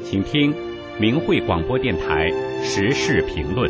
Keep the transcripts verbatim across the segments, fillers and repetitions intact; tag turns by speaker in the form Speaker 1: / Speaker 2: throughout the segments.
Speaker 1: 请听明慧广播电台时事评论。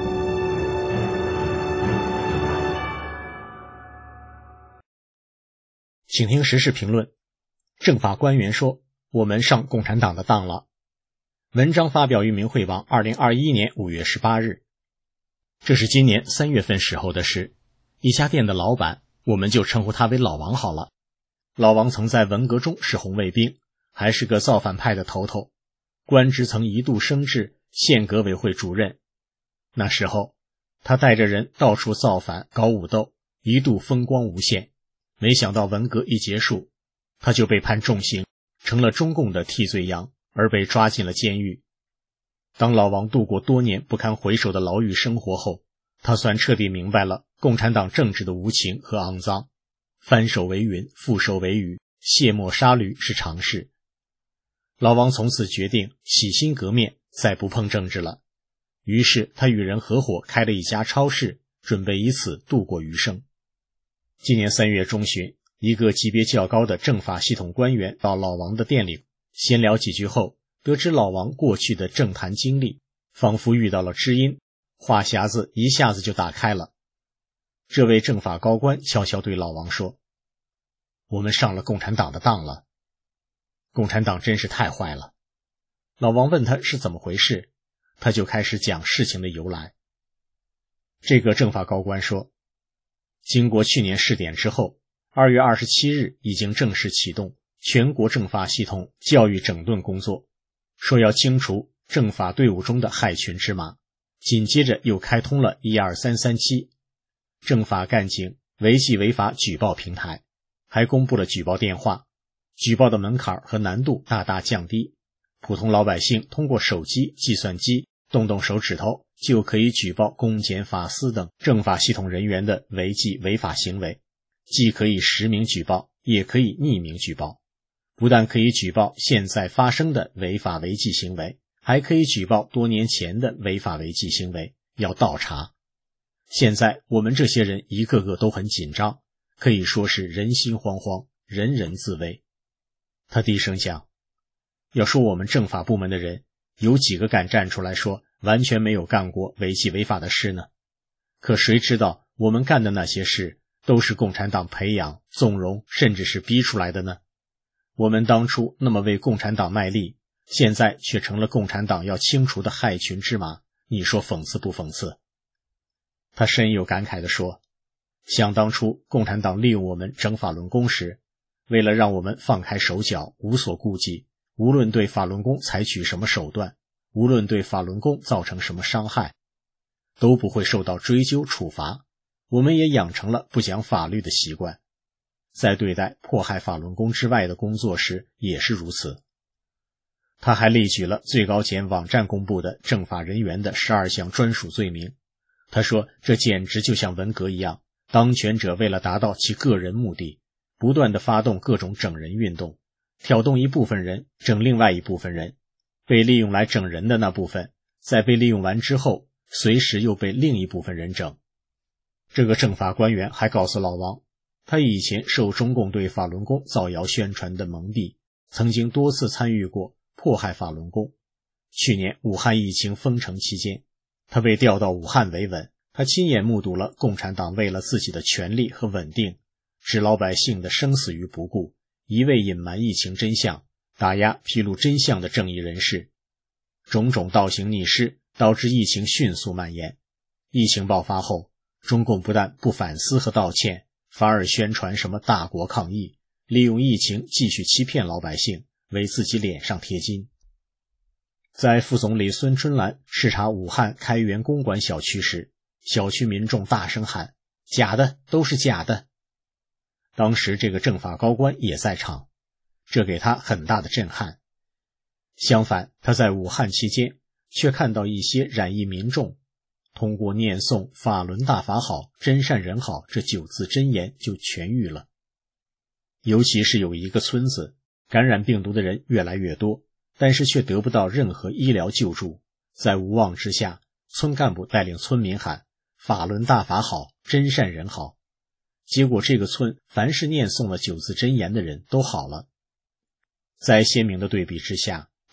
Speaker 2: 请听时事评论。政法官员说，我们上共产党的当了。文章发表于明慧网二零二一年五月十八日。这是今年三月份时候的事。一家店的老板，我们就称呼他为老王好了。老王曾在文革中是红卫兵，还是个造反派的头头，官职曾一度升至县革委会主任。那时候他带着人到处造反搞武斗，一度风光无限。没想到文革一结束，他就被判重刑，成了中共的替罪羊，而被抓进了监狱。当老王度过多年不堪回首的牢狱生活后，他算彻底明白了共产党政治的无情和肮脏。翻手为云，覆手为雨，卸磨杀驴是常事。老王从此决定洗心革面，再不碰政治了。于是他与人合伙开了一家超市，准备以此度过余生。今年三月中旬，一个级别较高的政法系统官员到老王的店里闲聊几句后，得知老王过去的政坛经历，仿佛遇到了知音，话匣子一下子就打开了。这位政法高官悄悄对老王说，我们上了共产党的当了。共产党真是太坏了。老王问他是怎么回事，他就开始讲事情的由来。这个政法高官说，经过去年试点之后，二月二十七日已经正式启动全国政法系统教育整顿工作，说要清除政法队伍中的害群之马，紧接着又开通了一二三三七政法干警违纪违法举报平台，还公布了举报电话，举报的门槛和难度大大降低，普通老百姓通过手机、计算机动动手指头就可以举报公检法司等政法系统人员的违纪违法行为，既可以实名举报，也可以匿名举报。不但可以举报现在发生的违法违纪行为，还可以举报多年前的违法违纪行为，要倒查。现在我们这些人一个个都很紧张，可以说是人心惶惶，人人自危。他低声讲，要说我们政法部门的人，有几个敢站出来说完全没有干过违纪违法的事呢？可谁知道我们干的那些事都是共产党培养、纵容，甚至是逼出来的呢？我们当初那么为共产党卖力，现在却成了共产党要清除的害群之马，你说讽刺不讽刺？他深有感慨地说，想当初共产党利用我们整法轮功时，为了让我们放开手脚，无所顾忌，无论对法轮功采取什么手段，无论对法轮功造成什么伤害，都不会受到追究处罚。我们也养成了不讲法律的习惯，在对待迫害法轮功之外的工作时也是如此。他还列举了最高检网站公布的政法人员的十二项专属罪名。他说，这简直就像文革一样，当权者为了达到其个人目的，不断地发动各种整人运动，挑动一部分人整另外一部分人，被利用来整人的那部分，在被利用完之后，随时又被另一部分人整。这个政法官员还告诉老王，他以前受中共对法轮功造谣宣传的蒙蔽，曾经多次参与过迫害法轮功。去年武汉疫情封城期间，他被调到武汉维稳，他亲眼目睹了共产党为了自己的权力和稳定，置老百姓的生死于不顾，一味隐瞒疫情真相，打压披露真相的正义人士。种种倒行逆施导致疫情迅速蔓延。疫情爆发后，中共不但不反思和道歉，反而宣传什么大国抗疫，利用疫情继续欺骗老百姓，为自己脸上贴金。在副总理孙春兰视察武汉开元公馆小区时，小区民众大声喊，假的，都是假的。当时这个政法高官也在场，这给他很大的震撼。相反，他在武汉期间却看到一些染疫民众通过念诵法轮大法好，真善人好这九字真言就痊愈了。尤其是有一个村子，感染病毒的人越来越多，但是却得不到任何医疗救助。在无望之下，村干部带领村民喊法轮大法好，真善人好。结果这个村凡是念诵了九字真言的人都好了。在鲜明的对比之下，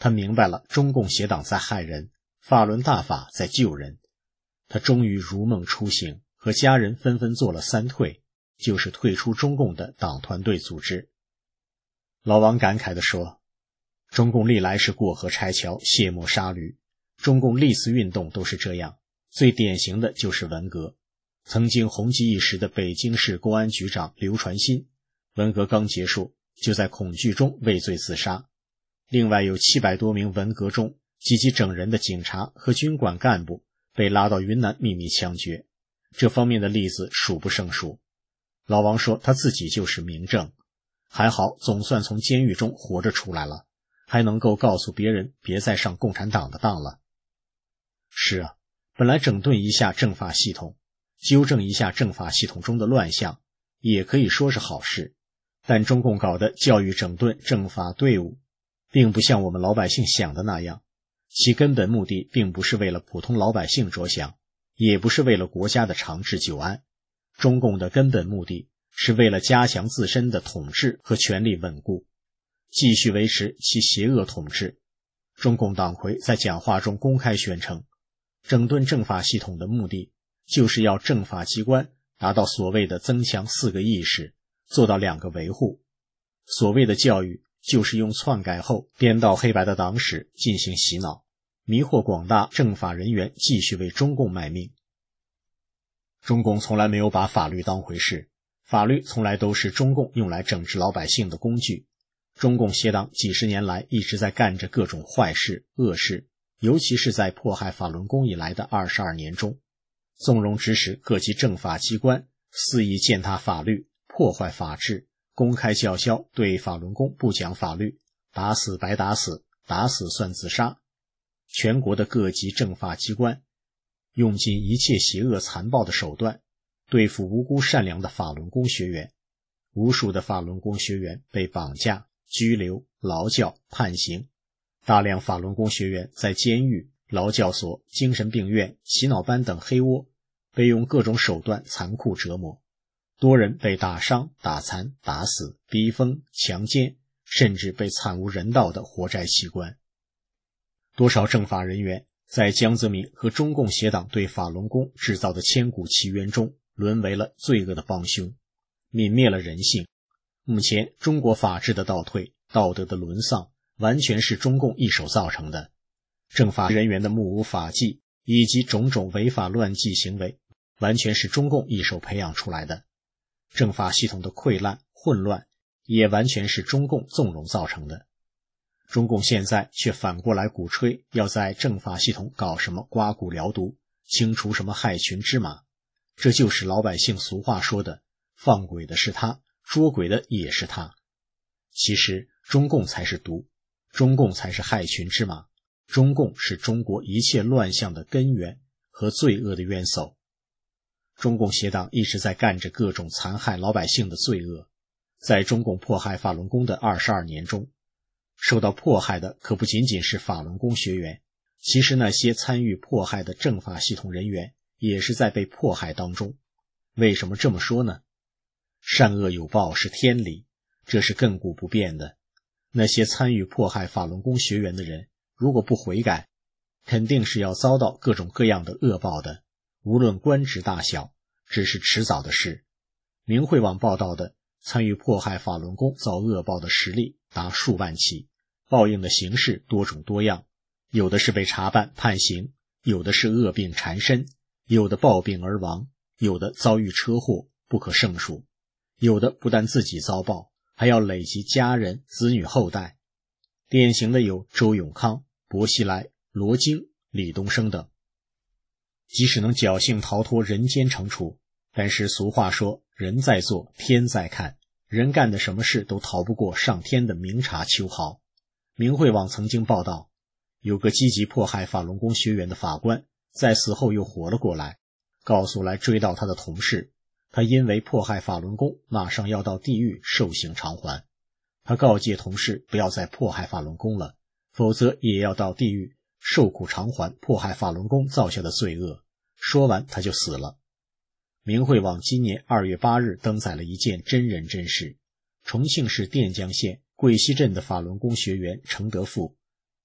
Speaker 2: 他明白了中共邪党在害人，法轮大法在救人。他终于如梦初醒，和家人纷纷做了三退，就是退出中共的党团队组织。老王感慨地说，中共历来是过河拆桥，卸磨杀驴，中共历次运动都是这样，最典型的就是文革。曾经红极一时的北京市公安局长刘传新，文革刚结束就在恐惧中畏罪自杀。另外有七百多名文革中积极整人的警察和军管干部被拉到云南秘密枪决，这方面的例子数不胜数。老王说他自己就是明证，还好总算从监狱中活着出来了，还能够告诉别人别再上共产党的当了。是啊，本来整顿一下政法系统，纠正一下政法系统中的乱象，也可以说是好事，但中共搞的教育整顿政法队伍，并不像我们老百姓想的那样，其根本目的并不是为了普通老百姓着想，也不是为了国家的长治久安。中共的根本目的是为了加强自身的统治和权力稳固，继续维持其邪恶统治。中共党魁在讲话中公开宣称，整顿政法系统的目的就是要政法机关达到所谓的增强四个意识，做到两个维护。所谓的教育就是用篡改后颠倒黑白的党史进行洗脑，迷惑广大政法人员继续为中共卖命。中共从来没有把法律当回事，法律从来都是中共用来整治老百姓的工具。中共邪党几十年来一直在干着各种坏事恶事，尤其是在迫害法轮功以来的二十二年中，纵容指使各级政法机关肆意践踏法律，破坏法治，公开叫嚣对法轮功不讲法律，打死白打死，打死算自杀。全国的各级政法机关用尽一切邪恶残暴的手段对付无辜善良的法轮功学员，无数的法轮功学员被绑架、拘留、劳教、判刑，大量法轮功学员在监狱、劳教所、精神病院、洗脑班等黑窝被用各种手段残酷折磨，多人被打伤、打残、打死、逼疯、强奸，甚至被惨无人道的活摘器官。多少政法人员在江泽民和中共邪党对法轮功制造的千古奇冤中沦为了罪恶的帮凶，泯灭了人性。目前中国法治的倒退，道德的沦丧，完全是中共一手造成的。政法人员的目无法纪以及种种违法乱纪行为，完全是中共一手培养出来的。政法系统的溃烂混乱，也完全是中共纵容造成的。中共现在却反过来鼓吹要在政法系统搞什么刮骨疗毒，清除什么害群之马，这就是老百姓俗话说的放鬼的是他，捉鬼的也是他。其实中共才是毒，中共才是害群之马，中共是中国一切乱象的根源和罪恶的冤首。中共邪党一直在干着各种残害老百姓的罪恶，在中共迫害法轮功的二十二年中，受到迫害的可不仅仅是法轮功学员，其实那些参与迫害的政法系统人员也是在被迫害当中。为什么这么说呢？善恶有报是天理，这是亘古不变的。那些参与迫害法轮功学员的人，如果不悔改，肯定是要遭到各种各样的恶报的，无论官职大小，只是迟早的事。明慧网报道的参与迫害法轮功遭恶报的实例达数万起，报应的形式多种多样，有的是被查办判刑，有的是恶病缠身，有的暴病而亡，有的遭遇车祸不可胜数，有的不但自己遭报，还要累及家人、子女后代。典型的有周永康、薄熙来、罗京、李东升等。即使能侥幸逃脱人间惩处，但是俗话说人在做天在看，人干的什么事都逃不过上天的明察秋毫。明慧网曾经报道，有个积极迫害法轮功学员的法官在死后又活了过来，告诉来追悼他的同事，他因为迫害法轮功马上要到地狱受刑偿还。他告诫同事不要再迫害法轮功了，否则也要到地狱受苦偿还迫害法轮功造下的罪恶。说完他就死了。明慧网今年二月八日登载了一件真人真事。重庆市垫江县桂溪镇的法轮功学员程德富，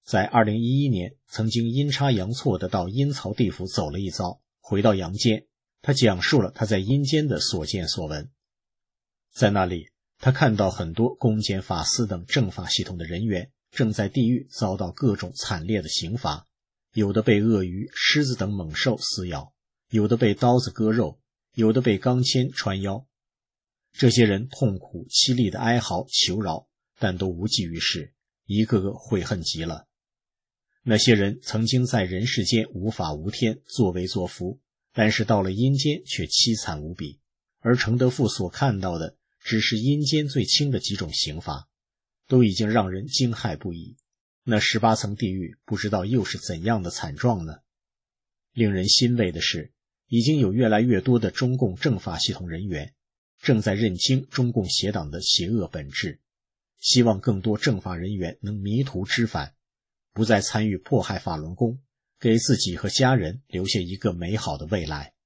Speaker 2: 在二零一一年曾经阴差阳错地到阴曹地府走了一遭，回到阳间，他讲述了他在阴间的所见所闻。在那里，他看到很多公检法司等政法系统的人员正在地狱遭到各种惨烈的刑罚，有的被鳄鱼、狮子等猛兽撕咬，有的被刀子割肉，有的被钢钎穿腰。这些人痛苦凄厉的哀嚎求饶，但都无济于事，一个个悔恨极了。那些人曾经在人世间无法无天，作威作福，但是到了阴间却凄惨无比，而程德富所看到的只是阴间最轻的几种刑罚，都已经让人惊骇不已。那十八层地狱不知道又是怎样的惨状呢？令人欣慰的是，已经有越来越多的中共政法系统人员正在认清中共邪党的邪恶本质，希望更多政法人员能迷途知返，不再参与迫害法轮功，给自己和家人留下一个美好的未来。